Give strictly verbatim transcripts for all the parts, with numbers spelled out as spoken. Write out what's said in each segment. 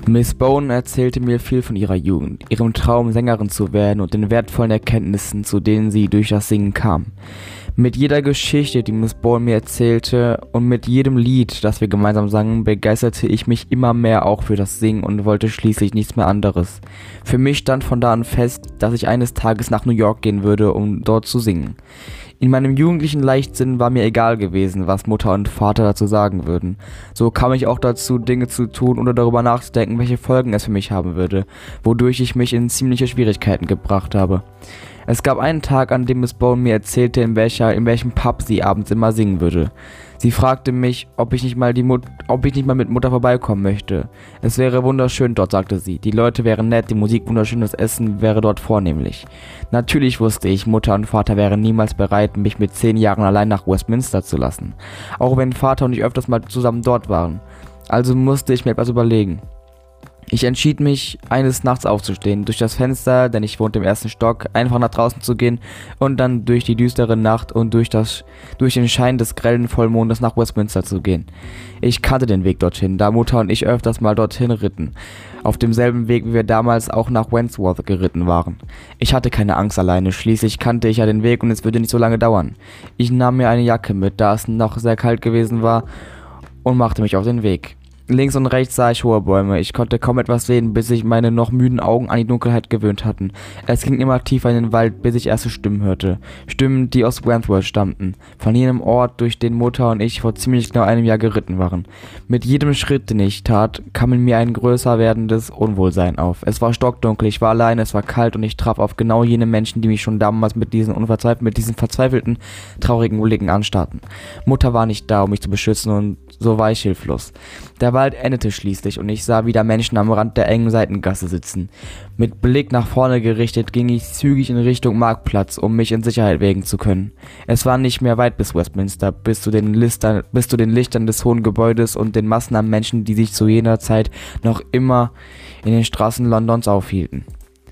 Miss Bowen erzählte mir viel von ihrer Jugend, ihrem Traum, Sängerin zu werden und den wertvollen Erkenntnissen, zu denen sie durch das Singen kam. Mit jeder Geschichte, die Miss Bowen mir erzählte und mit jedem Lied, das wir gemeinsam sangen, begeisterte ich mich immer mehr auch für das Singen und wollte schließlich nichts mehr anderes. Für mich stand von da an fest, dass ich eines Tages nach New York gehen würde, um dort zu singen. In meinem jugendlichen Leichtsinn war mir egal gewesen, was Mutter und Vater dazu sagen würden. So kam ich auch dazu, Dinge zu tun oder darüber nachzudenken, welche Folgen es für mich haben würde, wodurch ich mich in ziemliche Schwierigkeiten gebracht habe. Es gab einen Tag, an dem Miss Bowen mir erzählte, in welcher, in welchem Pub sie abends immer singen würde. Sie fragte mich, ob ich nicht mal die Mut, ob ich nicht mal mit Mutter vorbeikommen möchte. Es wäre wunderschön dort, sagte sie. Die Leute wären nett, die Musik wunderschön, das Essen wäre dort vornehmlich. Natürlich wusste ich, Mutter und Vater wären niemals bereit, mich mit zehn Jahren allein nach Westminster zu lassen. Auch wenn Vater und ich öfters mal zusammen dort waren. Also musste ich mir etwas überlegen. Ich entschied mich, eines Nachts aufzustehen, durch das Fenster, denn ich wohnte im ersten Stock, einfach nach draußen zu gehen und dann durch die düstere Nacht und durch, das, durch den Schein des grellen Vollmondes nach Westminster zu gehen. Ich kannte den Weg dorthin, da Mutter und ich öfters mal dorthin ritten, auf demselben Weg, wie wir damals auch nach Wandsworth geritten waren. Ich hatte keine Angst alleine, schließlich kannte ich ja den Weg und es würde nicht so lange dauern. Ich nahm mir eine Jacke mit, da es noch sehr kalt gewesen war, und machte mich auf den Weg. Links und rechts sah ich hohe Bäume. Ich konnte kaum etwas sehen, bis sich meine noch müden Augen an die Dunkelheit gewöhnt hatten. Es ging immer tiefer in den Wald, bis ich erste Stimmen hörte. Stimmen, die aus Wandsworth stammten. Von jenem Ort, durch den Mutter und ich vor ziemlich genau einem Jahr geritten waren. Mit jedem Schritt, den ich tat, kam in mir ein größer werdendes Unwohlsein auf. Es war stockdunkel, ich war allein, es war kalt und ich traf auf genau jene Menschen, die mich schon damals mit diesen unverzweifelt, mit diesen verzweifelten, traurigen Blicken anstarrten. Mutter war nicht da, um mich zu beschützen, und so war ich hilflos. Der Wald endete schließlich und ich sah wieder Menschen am Rand der engen Seitengasse sitzen. Mit Blick nach vorne gerichtet ging ich zügig in Richtung Marktplatz, um mich in Sicherheit wägen zu können. Es war nicht mehr weit bis Westminster, bis zu den Lichtern, bis zu den Lichtern des hohen Gebäudes und den Massen an Menschen, die sich zu jener Zeit noch immer in den Straßen Londons aufhielten.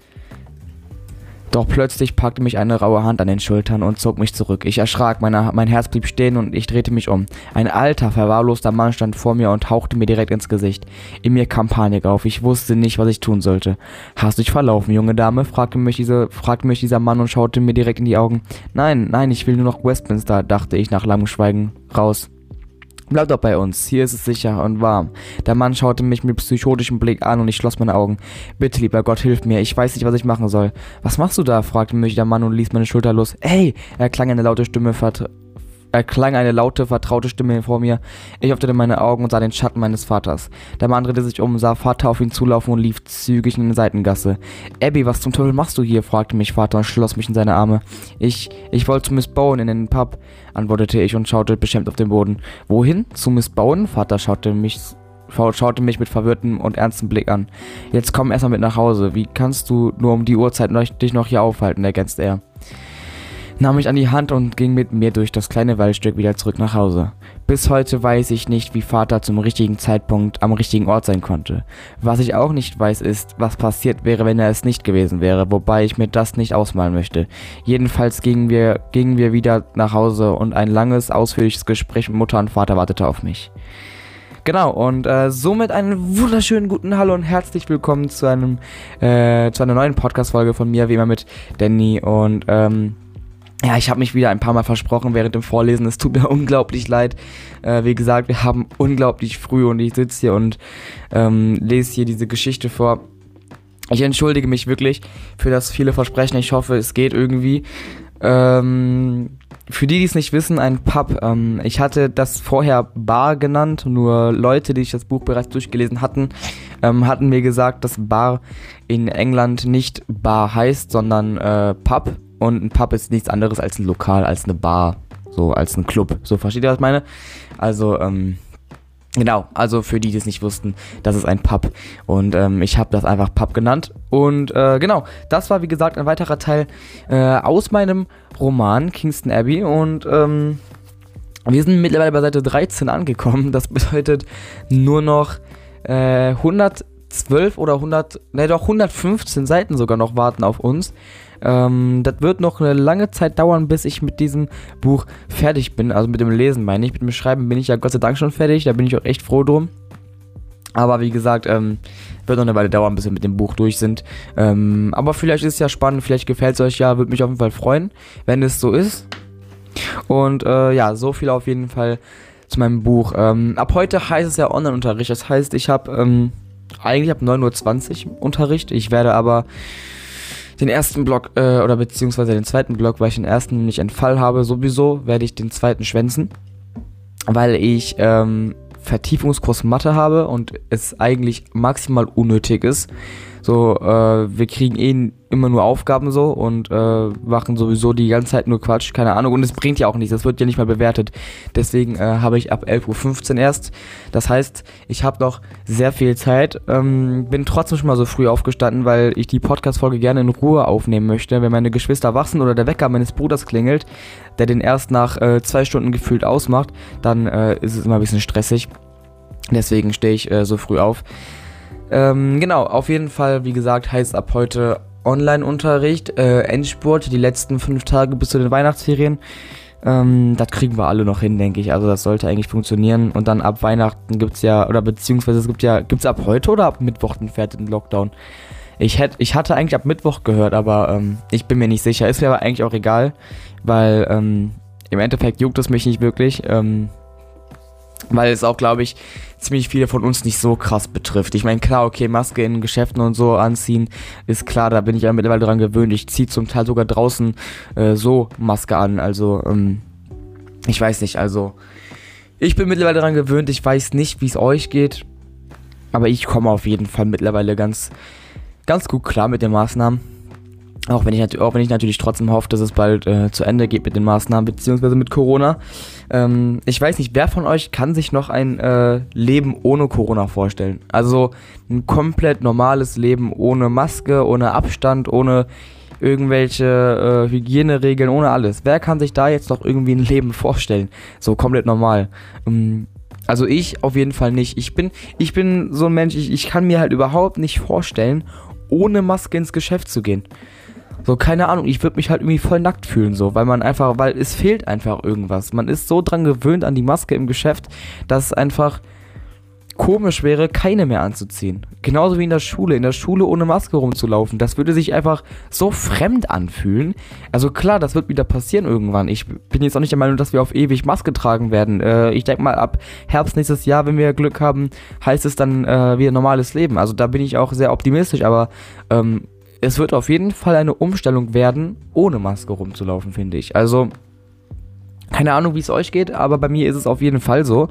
Doch plötzlich packte mich eine raue Hand an den Schultern und zog mich zurück. Ich erschrak, meine, mein Herz blieb stehen und ich drehte mich um. Ein alter, verwahrloster Mann stand vor mir und hauchte mir direkt ins Gesicht. In mir kam Panik auf, ich wusste nicht, was ich tun sollte. »Hast du dich verlaufen, junge Dame?« fragte mich, diese, fragte mich dieser Mann und schaute mir direkt in die Augen. »Nein, nein, ich will nur nach Westminster«, dachte ich nach langem Schweigen raus. »Bleib doch bei uns, hier ist es sicher und warm.« Der Mann schaute mich mit psychotischem Blick an und ich schloss meine Augen. »Bitte, lieber Gott, hilf mir, ich weiß nicht, was ich machen soll.« »Was machst du da?« fragte mich der Mann und ließ meine Schulter los. »Hey!« erklang eine laute Stimme, vert- erklang eine laute, vertraute Stimme vor mir. Ich öffnete meine Augen und sah den Schatten meines Vaters. Der Mann drehte sich um, sah Vater auf ihn zulaufen und lief zügig in die Seitengasse. »Abby, was zum Teufel machst du hier?« fragte mich Vater und schloss mich in seine Arme. Ich, ich wollte zu Miss Bowen in den Pub«, antwortete ich und schaute beschämt auf den Boden. »Wohin? Zu Miss Bowen?« Vater schaute mich, schaute mich mit verwirrtem und ernstem Blick an. »Jetzt komm erstmal mit nach Hause. Wie kannst du nur um die Uhrzeit dich noch hier aufhalten?« ergänzte er. Nahm mich an die Hand und ging mit mir durch das kleine Waldstück wieder zurück nach Hause. Bis heute weiß ich nicht, wie Vater zum richtigen Zeitpunkt am richtigen Ort sein konnte. Was ich auch nicht weiß, ist, was passiert wäre, wenn er es nicht gewesen wäre, wobei ich mir das nicht ausmalen möchte. Jedenfalls gingen wir, gingen wir wieder nach Hause und ein langes, ausführliches Gespräch mit Mutter und Vater wartete auf mich. Genau, und äh, somit einen wunderschönen guten Hallo und herzlich willkommen zu einem äh, zu einer neuen Podcast-Folge von mir, wie immer mit Danny. Und ähm, ja, ich habe mich wieder ein paar Mal versprochen während dem Vorlesen. Es tut mir unglaublich leid. Äh, wie gesagt, wir haben unglaublich früh und ich sitze hier und ähm, lese hier diese Geschichte vor. Ich entschuldige mich wirklich für das viele Versprechen. Ich hoffe, es geht irgendwie. Ähm, für die, die es nicht wissen, ein Pub. Ähm, ich hatte das vorher Bar genannt. Nur Leute, die sich das Buch bereits durchgelesen hatten, ähm, hatten mir gesagt, dass Bar in England nicht Bar heißt, sondern äh, Pub. Und ein Pub ist nichts anderes als ein Lokal, als eine Bar, so als ein Club. So, versteht ihr, was ich meine? Also, ähm, genau, also für die, die es nicht wussten, das ist ein Pub. Und ähm, ich habe das einfach Pub genannt. Und äh, genau, das war wie gesagt ein weiterer Teil äh, aus meinem Roman Kingston Abbey. Und ähm, wir sind mittlerweile bei Seite dreizehn angekommen. Das bedeutet nur noch äh, hundertzwölf oder hundert, ne doch hundertfünfzehn Seiten sogar noch warten auf uns. Ähm, das wird noch eine lange Zeit dauern, bis ich mit diesem Buch fertig bin. Also mit dem Lesen meine ich. Mit dem Schreiben bin ich ja Gott sei Dank schon fertig. Da bin ich auch echt froh drum. Aber wie gesagt, ähm, wird noch eine Weile dauern, bis wir mit dem Buch durch sind. Ähm, aber vielleicht ist es ja spannend, vielleicht gefällt es euch ja, würde mich auf jeden Fall freuen, wenn es so ist. Und äh, ja, so viel auf jeden Fall zu meinem Buch. Ähm, ab heute heißt es ja Online-Unterricht. Das heißt, ich habe ähm, eigentlich ab neun Uhr zwanzig Unterricht. Ich werde aber den ersten Block, äh, oder beziehungsweise den zweiten Block, weil ich den ersten nämlich einen Fall habe, sowieso werde ich den zweiten schwänzen. Weil ich ähm, Vertiefungskurs Mathe habe und es eigentlich maximal unnötig ist. So, äh, wir kriegen eh immer nur Aufgaben so und äh, machen sowieso die ganze Zeit nur Quatsch, keine Ahnung. Und es bringt ja auch nichts, das wird ja nicht mal bewertet. Deswegen äh, habe ich ab elf Uhr fünfzehn erst. Das heißt, ich habe noch sehr viel Zeit. Ähm, bin trotzdem schon mal so früh aufgestanden, weil ich die Podcast-Folge gerne in Ruhe aufnehmen möchte. Wenn meine Geschwister wach sind oder der Wecker meines Bruders klingelt, der den erst nach äh, zwei Stunden gefühlt ausmacht, dann äh, ist es immer ein bisschen stressig. Deswegen stehe ich äh, so früh auf. Ähm, genau, auf jeden Fall, wie gesagt, heißt ab heute Online-Unterricht, äh, Endspurt, die letzten fünf Tage bis zu den Weihnachtsferien. Ähm, das kriegen wir alle noch hin, denke ich. Also das sollte eigentlich funktionieren. Und dann ab Weihnachten gibt's ja, oder beziehungsweise es gibt ja, gibt's ab heute oder ab Mittwoch den fetten Lockdown? Ich hätte, ich hatte eigentlich ab Mittwoch gehört, aber ähm, ich bin mir nicht sicher. Ist mir aber eigentlich auch egal, weil ähm, im Endeffekt juckt es mich nicht wirklich. Ähm, weil es auch, glaube ich, ziemlich viele von uns nicht so krass betrifft. Ich meine, klar, okay, Maske in Geschäften und so anziehen, ist klar, da bin ich ja mittlerweile dran gewöhnt. Ich ziehe zum Teil sogar draußen äh, so Maske an, also, ähm, ich weiß nicht, also, ich bin mittlerweile dran gewöhnt, ich weiß nicht, wie es euch geht, aber ich komme auf jeden Fall mittlerweile ganz, ganz gut klar mit den Maßnahmen. Auch wenn, ich, auch wenn ich natürlich trotzdem hoffe, dass es bald äh, zu Ende geht mit den Maßnahmen, beziehungsweise mit Corona. Ähm, ich weiß nicht, wer von euch kann sich noch ein äh, Leben ohne Corona vorstellen? Also ein komplett normales Leben ohne Maske, ohne Abstand, ohne irgendwelche äh, Hygieneregeln, ohne alles. Wer kann sich da jetzt noch irgendwie ein Leben vorstellen? So komplett normal. Ähm, also ich auf jeden Fall nicht. Ich bin, ich bin so ein Mensch, ich, ich kann mir halt überhaupt nicht vorstellen, ohne Maske ins Geschäft zu gehen. So, keine Ahnung, ich würde mich halt irgendwie voll nackt fühlen, so, weil man einfach, weil es fehlt einfach irgendwas. Man ist so dran gewöhnt an die Maske im Geschäft, dass es einfach komisch wäre, keine mehr anzuziehen. Genauso wie in der Schule, in der Schule ohne Maske rumzulaufen. Das würde sich einfach so fremd anfühlen. Also klar, das wird wieder passieren irgendwann. Ich bin jetzt auch nicht der Meinung, dass wir auf ewig Maske tragen werden. Äh, ich denke mal, ab Herbst nächstes Jahr, wenn wir Glück haben, heißt es dann äh, wieder normales Leben. Also da bin ich auch sehr optimistisch, aber ähm, es wird auf jeden Fall eine Umstellung werden, ohne Maske rumzulaufen, finde ich. Also, keine Ahnung, wie es euch geht, aber bei mir ist es auf jeden Fall so.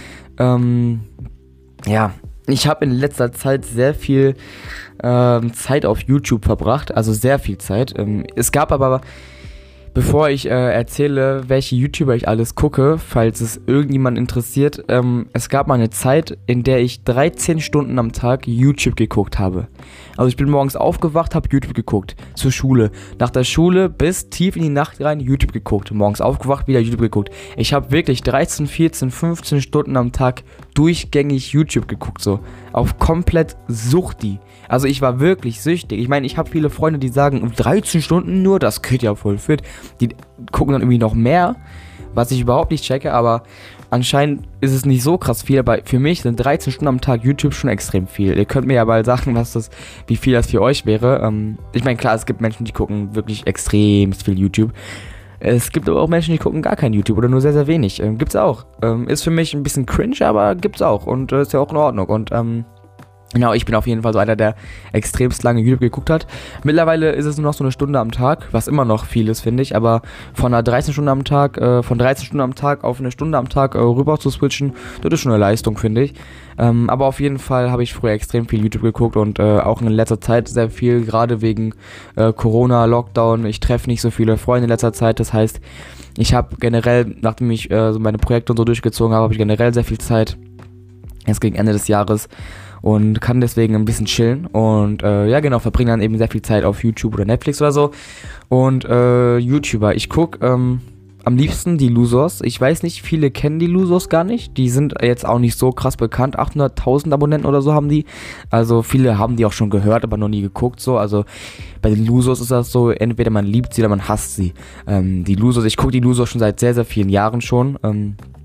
Ähm, ja, ich habe in letzter Zeit sehr viel ähm, Zeit auf YouTube verbracht, also sehr viel Zeit. Ähm, es gab aber, bevor ich äh, erzähle, welche YouTuber ich alles gucke, falls es irgendjemand interessiert, ähm, es gab mal eine Zeit, in der ich dreizehn Stunden am Tag YouTube geguckt habe. Also ich bin morgens aufgewacht, habe YouTube geguckt, zur Schule. Nach der Schule bis tief in die Nacht rein YouTube geguckt. Morgens aufgewacht, wieder YouTube geguckt. Ich habe wirklich dreizehn, vierzehn, fünfzehn Stunden am Tag durchgängig YouTube geguckt, so. Auf komplett Suchti. Also ich war wirklich süchtig. Ich meine, ich habe viele Freunde, die sagen, dreizehn Stunden nur, das geht ja voll fit. Die gucken dann irgendwie noch mehr, was ich überhaupt nicht checke, aber anscheinend ist es nicht so krass viel, aber für mich sind dreizehn Stunden am Tag YouTube schon extrem viel. Ihr könnt mir ja mal sagen, was das, wie viel das für euch wäre. Ähm, ich meine, klar, es gibt Menschen, die gucken wirklich extrem viel YouTube. Es gibt aber auch Menschen, die gucken gar kein YouTube oder nur sehr, sehr wenig. Ähm, gibt's auch. Ähm, ist für mich ein bisschen cringe, aber gibt's auch und äh, ist ja auch in Ordnung. Und ähm, genau, ich bin auf jeden Fall so einer, der extremst lange YouTube geguckt hat. Mittlerweile ist es nur noch so eine Stunde am Tag, was immer noch viel ist, finde ich. Aber von einer dreizehn Stunden am Tag, äh, von dreizehn Stunden am Tag auf eine Stunde am Tag äh, rüber zu switchen, das ist schon eine Leistung, finde ich. Ähm, aber auf jeden Fall habe ich früher extrem viel YouTube geguckt und äh, auch in letzter Zeit sehr viel, gerade wegen äh, Corona, Lockdown. Ich treffe nicht so viele Freunde in letzter Zeit, das heißt, ich habe generell, nachdem ich äh, so meine Projekte und so durchgezogen habe, habe ich generell sehr viel Zeit, jetzt gegen Ende des Jahres, und kann deswegen ein bisschen chillen und äh, ja genau, verbringe dann eben sehr viel Zeit auf YouTube oder Netflix oder so. Und äh, YouTuber, ich gucke ähm, am liebsten die Losers. Ich weiß nicht, viele kennen die Losers gar nicht. Die sind jetzt auch nicht so krass bekannt. achthunderttausend Abonnenten oder so haben die. Also viele haben die auch schon gehört, aber noch nie geguckt so. Also bei den Losers ist das so, entweder man liebt sie oder man hasst sie. Ähm, die Losers, ich gucke die Losers schon seit sehr, sehr vielen Jahren schon. Ähm,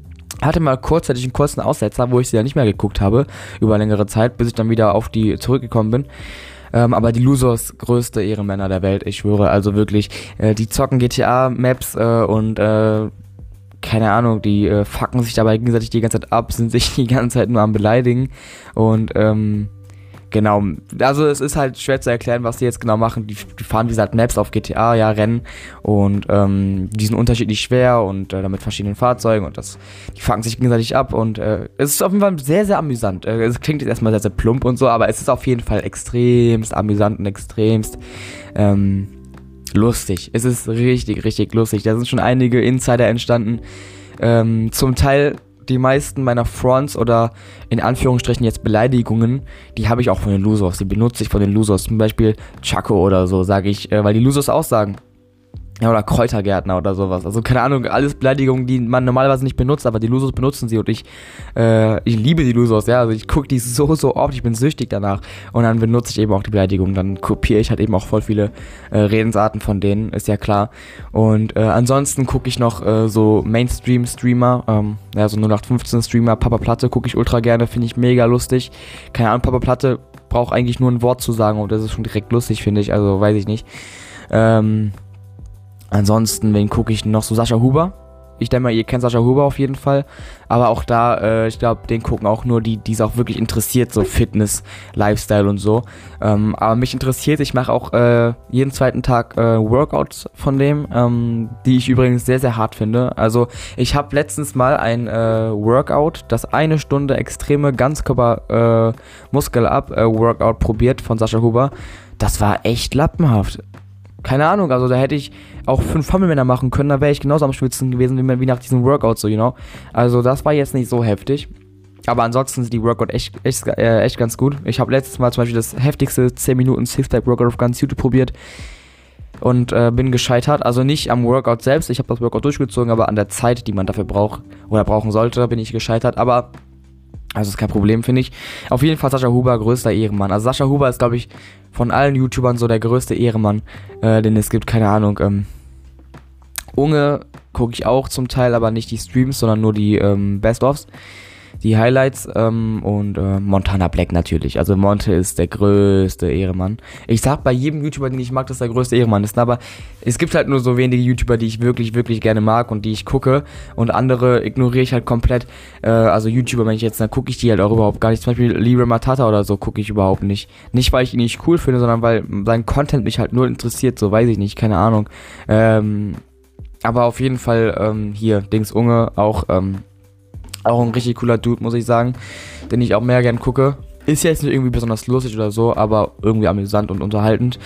Hatte mal kurzzeitig einen kurzen Aussetzer, wo ich sie ja nicht mehr geguckt habe, über längere Zeit, bis ich dann wieder auf die zurückgekommen bin. Ähm, aber die Losers, größte Ehrenmänner der Welt, ich schwöre, also wirklich, äh, die zocken G T A-Maps äh, und, äh, keine Ahnung, die äh, fucken sich dabei gegenseitig die ganze Zeit ab, sind sich die ganze Zeit nur am Beleidigen und, ähm, genau, also es ist halt schwer zu erklären, was die jetzt genau machen. Die, die fahren, wie gesagt, Maps auf G T A, ja, Rennen und ähm, die sind unterschiedlich schwer und äh, mit verschiedenen Fahrzeugen und das, die fangen sich gegenseitig ab und äh, es ist auf jeden Fall sehr, sehr amüsant. Äh, es klingt jetzt erstmal sehr, sehr plump und so, aber es ist auf jeden Fall extremst amüsant und extremst ähm, lustig. Es ist richtig, richtig lustig. Da sind schon einige Insider entstanden. Ähm, zum Teil die meisten meiner Fronts oder in Anführungsstrichen jetzt Beleidigungen, die habe ich auch von den Losers, die benutze ich von den Losers, zum Beispiel Chaco oder so, sage ich, äh, weil die Losers auch sagen. Ja, oder Kräutergärtner oder sowas. Also keine Ahnung, alles Beleidigungen, die man normalerweise nicht benutzt, aber die Losers benutzen sie und ich, äh, ich liebe die Losers, ja, also ich gucke die so, so oft, ich bin süchtig danach und dann benutze ich eben auch die Beleidigungen, dann kopiere ich halt eben auch voll viele äh, Redensarten von denen, ist ja klar. Und äh, ansonsten gucke ich noch äh, so Mainstream-Streamer, ähm, ja, so null acht fünfzehn Streamer, Papa Platte gucke ich ultra gerne, finde ich mega lustig. Keine Ahnung, Papa Platte braucht eigentlich nur ein Wort zu sagen und das ist schon direkt lustig, finde ich, also weiß ich nicht. Ähm... Ansonsten, wen gucke ich noch? So Sascha Huber. Ich denke mal, ihr kennt Sascha Huber auf jeden Fall. Aber auch da, äh, ich glaube, den gucken auch nur die, die es auch wirklich interessiert, so Fitness, Lifestyle und so. Ähm, aber mich interessiert, ich mache auch äh, jeden zweiten Tag äh, Workouts von dem, ähm, die ich übrigens sehr, sehr hart finde. Also ich habe letztens mal ein äh, Workout, das eine Stunde extreme Ganzkörper äh, Muscle-Up-Workout probiert von Sascha Huber. Das war echt lappenhaft. Keine Ahnung, also da hätte ich auch fünf Fammelmänner machen können, da wäre ich genauso am Schwitzen gewesen, wie, wie nach diesem Workout, so, you know. Also das war jetzt nicht so heftig. Aber ansonsten sind die Workout echt, echt, äh, echt ganz gut. Ich habe letztes Mal zum Beispiel das heftigste zehn Minuten Sixpack-Workout auf ganz YouTube probiert und äh, bin gescheitert. Also nicht am Workout selbst, ich habe das Workout durchgezogen, aber an der Zeit, die man dafür braucht oder brauchen sollte, bin ich gescheitert. Aber also ist kein Problem, finde ich. Auf jeden Fall Sascha Huber, größter Ehrenmann. Also Sascha Huber ist, glaube ich, von allen YouTubern so der größte Ehrenmann, äh, den es gibt, keine Ahnung. Ähm, Unge gucke ich auch zum Teil, aber nicht die Streams, sondern nur die ähm, Best-ofs, die Highlights ähm, und äh, Montana Black natürlich. Also Monte ist der größte Ehrenmann. Ich sag bei jedem YouTuber, den ich mag, dass der größte Ehrenmann ist, aber es gibt halt nur so wenige YouTuber, die ich wirklich, wirklich gerne mag und die ich gucke und andere ignoriere ich halt komplett. Äh, also YouTuber, wenn ich jetzt, dann gucke ich die halt auch überhaupt gar nicht. Zum Beispiel Libre Matata oder so gucke ich überhaupt nicht. Nicht, weil ich ihn nicht cool finde, sondern weil sein Content mich halt nur interessiert, so weiß ich nicht, keine Ahnung. Ähm, aber auf jeden Fall ähm, hier, Dings Unge, auch ähm, Auch ein richtig cooler Dude, muss ich sagen, den ich auch mehr gern gucke. Ist jetzt nicht irgendwie besonders lustig oder so, aber irgendwie amüsant und unterhaltend.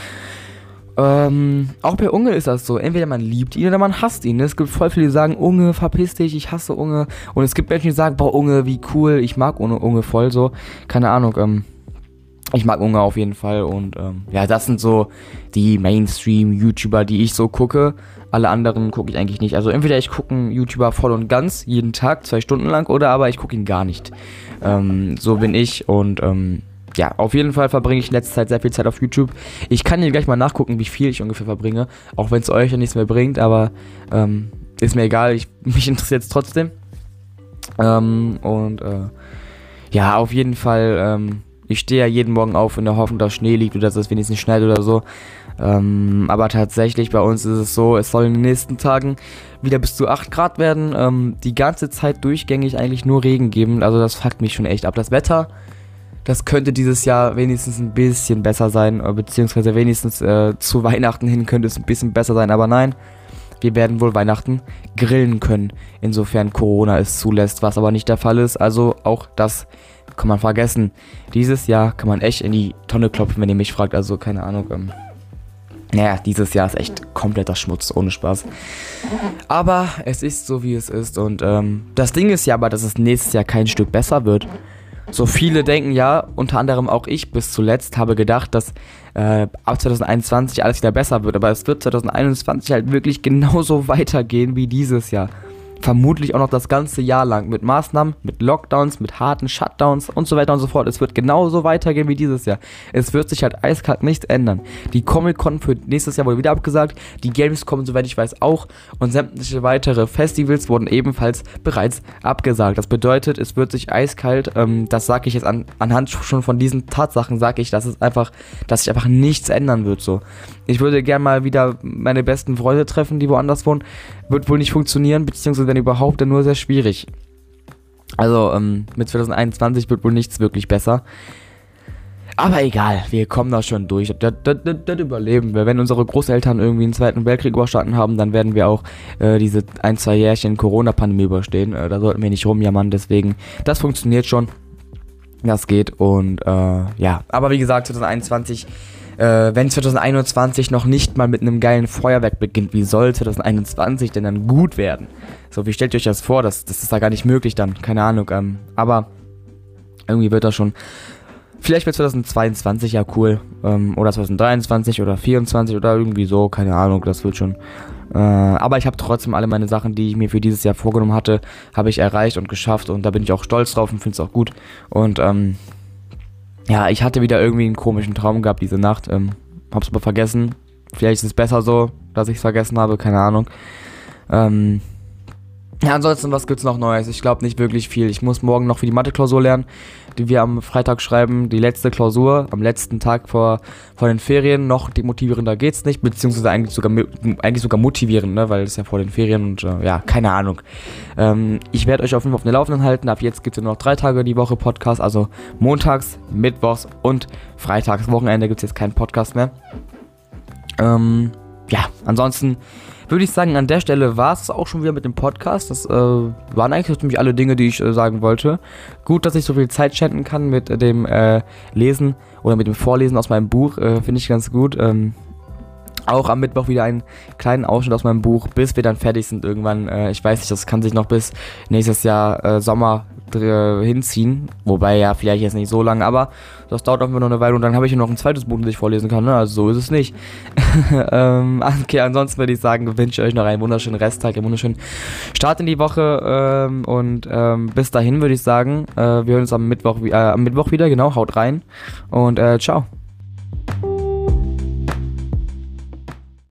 Ähm, auch bei Unge ist das so. Entweder man liebt ihn oder man hasst ihn. Es gibt voll viele, die sagen, Unge, verpiss dich, ich hasse Unge. Und es gibt Menschen, die sagen, boah, Unge, wie cool, ich mag Unge, Unge voll so. Keine Ahnung, ähm, ich mag Unge auf jeden Fall. Und ähm, ja, das sind so die Mainstream-YouTuber, die ich so gucke. Alle anderen gucke ich eigentlich nicht. Also entweder ich gucke einen YouTuber voll und ganz, jeden Tag, zwei Stunden lang, oder aber ich gucke ihn gar nicht. Ähm, so bin ich und ähm, ja, auf jeden Fall verbringe ich in letzter Zeit sehr viel Zeit auf YouTube. Ich kann hier gleich mal nachgucken, wie viel ich ungefähr verbringe, auch wenn es euch ja nichts mehr bringt, aber ähm, ist mir egal, ich, mich interessiert es trotzdem. Ähm, und äh, ja, auf jeden Fall, ähm, ich stehe ja jeden Morgen auf in der Hoffnung, dass Schnee liegt oder dass es wenigstens schneit oder so. Ähm, aber tatsächlich bei uns ist es so, es soll in den nächsten Tagen wieder bis zu acht Grad werden, ähm, die ganze Zeit durchgängig eigentlich nur Regen geben, also das fuckt mich schon echt ab. Das Wetter, das könnte dieses Jahr wenigstens ein bisschen besser sein, beziehungsweise wenigstens äh, zu Weihnachten hin könnte es ein bisschen besser sein, aber nein, wir werden wohl Weihnachten grillen können, insofern Corona es zulässt, was aber nicht der Fall ist, also auch das kann man vergessen. Dieses Jahr kann man echt in die Tonne klopfen, wenn ihr mich fragt, also keine Ahnung, ähm, naja, dieses Jahr ist echt kompletter Schmutz, ohne Spaß. Aber es ist so, wie es ist. Und ähm, das Ding ist ja aber, dass es nächstes Jahr kein Stück besser wird. So viele denken ja, unter anderem auch ich bis zuletzt, habe gedacht, dass äh, ab zwanzig einundzwanzig alles wieder besser wird. Aber es wird zwanzig einundzwanzig halt wirklich genauso weitergehen wie dieses Jahr. vermutlich auch noch das ganze Jahr lang mit Maßnahmen, mit Lockdowns, mit harten Shutdowns und so weiter und so fort. Es wird genauso weitergehen wie dieses Jahr. Es wird sich halt eiskalt nichts ändern. Die Comic-Con für nächstes Jahr wurde wieder abgesagt, die Gamescom, soweit ich weiß, auch und sämtliche weitere Festivals wurden ebenfalls bereits abgesagt. Das bedeutet, es wird sich eiskalt, ähm, das sage ich jetzt an, anhand schon von diesen Tatsachen, sage ich, dass es einfach, dass sich einfach nichts ändern wird so. Ich würde gerne mal wieder meine besten Freunde treffen, die woanders wohnen. Wird wohl nicht funktionieren, beziehungsweise wenn überhaupt, dann nur sehr schwierig. Also ähm, mit zwanzig einundzwanzig wird wohl nichts wirklich besser. Aber egal, wir kommen da schon durch. Das, das, das, das überleben wir. Wenn unsere Großeltern irgendwie einen Zweiten Weltkrieg überstanden haben, dann werden wir auch äh, diese ein, zwei Jährchen Corona-Pandemie überstehen. Äh, da sollten wir nicht rumjammern, deswegen, das funktioniert schon. Das geht und äh, ja, aber wie gesagt, zwanzig einundzwanzig, äh, wenn zwanzig einundzwanzig noch nicht mal mit einem geilen Feuerwerk beginnt, wie soll zwanzig einundzwanzig denn dann gut werden? So, wie stellt ihr euch das vor? Das, das ist da gar nicht möglich dann, keine Ahnung, ähm, aber irgendwie wird das schon. Vielleicht wird zwanzig zweiundzwanzig ja cool, ähm, oder zwanzig dreiundzwanzig oder vierundzwanzig oder irgendwie so, keine Ahnung, das wird schon. Äh, aber ich habe trotzdem alle meine Sachen, die ich mir für dieses Jahr vorgenommen hatte, habe ich erreicht und geschafft und da bin ich auch stolz drauf und finde es auch gut. Und ähm, ja, ich hatte wieder irgendwie einen komischen Traum gehabt diese Nacht, ähm, hab's aber vergessen. Vielleicht ist es besser so, dass ich es vergessen habe, keine Ahnung. Ähm, Ja, ansonsten, was gibt's noch Neues? Ich glaube nicht wirklich viel. Ich muss morgen noch für die Mathe-Klausur lernen, die wir am Freitag schreiben. Die letzte Klausur, am letzten Tag vor, vor den Ferien. Noch demotivierender geht's nicht, beziehungsweise eigentlich sogar, eigentlich sogar motivierend, ne? Weil es ja vor den Ferien und äh, ja, keine Ahnung. Ähm, ich werde euch auf jeden Fall auf den Laufenden halten. Ab jetzt gibt's ja nur noch drei Tage die Woche Podcast, also montags, mittwochs und freitags. Wochenende gibt's jetzt keinen Podcast mehr. Ähm, ja, ansonsten würde ich sagen, an der Stelle war es auch schon wieder mit dem Podcast. Das äh, waren eigentlich so ziemlich alle Dinge, die ich äh, sagen wollte. Gut, dass ich so viel Zeit schenken kann mit äh, dem äh, Lesen oder mit dem Vorlesen aus meinem Buch. Äh, Finde ich ganz gut. Ähm, auch am Mittwoch wieder einen kleinen Ausschnitt aus meinem Buch, bis wir dann fertig sind irgendwann. Äh, ich weiß nicht, das kann sich noch bis nächstes Jahr äh, Sommer dr- hinziehen. Wobei ja, vielleicht jetzt nicht so lange, aber das dauert auch noch eine Weile und dann habe ich noch ein zweites Buch, das ich vorlesen kann. Ne? Also so ist es nicht. ähm, okay, ansonsten würde ich sagen, wünsche ich euch noch einen wunderschönen Resttag, einen wunderschönen Start in die Woche ähm, und ähm, bis dahin würde ich sagen, äh, wir hören uns am Mittwoch, äh, am Mittwoch wieder, genau, haut rein und äh, ciao.